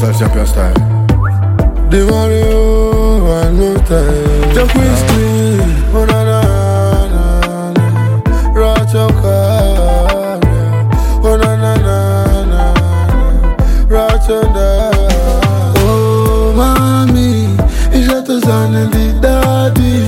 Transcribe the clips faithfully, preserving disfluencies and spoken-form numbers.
Universal Champion style. The Mario, one more time. Jump with screen, oh na na na na. Rachoka, oh na na na na. Rachanda, oh mami, ija tuzane di daddy.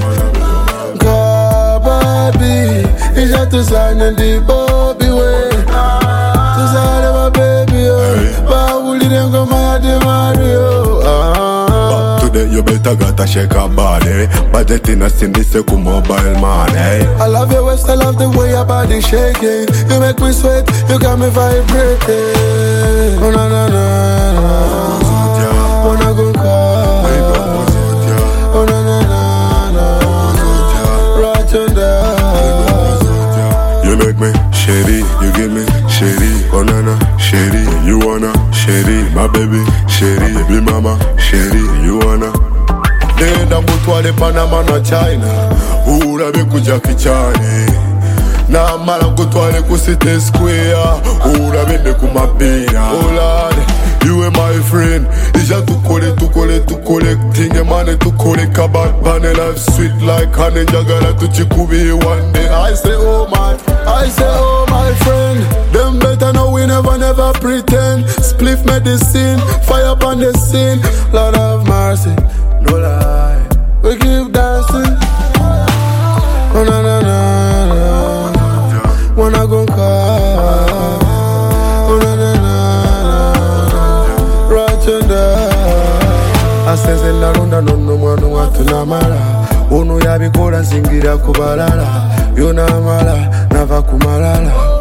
Kababi, ija tuzane di Bobby way. Tuzane my baby, oh. Bauli dengo maya di Mario. Today you better gotta shake a body. Budget in a sin, this is mobile money. I love your waist, I love the way your body shaking. You make me sweat, you got me vibrating. Oh na na na na. Wanna go car. Oh na na na na. Rachanda. You make me shady, you give me shady. Oh na na, shady. You wanna shady, my baby shady. Baby mama shady, you wanna. Nenda mutwale Panama na China. Urabe kuja kichani. Na mala kutwale ku City Square. Urabe ne kumapira. Oh Lord, you are my friend. Ija tukole tukole tukole tinge mane tukole kabat bane life sweet like honey jagala tuchikubi one day. I say oh my, I say oh my friend. Them better know we never never pretend. Spliff medicine, fire upon the scene. Lord have mercy, no lie. We keep dancing. Oh na na na na. Wanna go car. Oh na na na na. Rachanda. Aseze la ronda nono mwanu watu na mara. Uno yabikola zingira kubalala. Yona mala nava kumalala.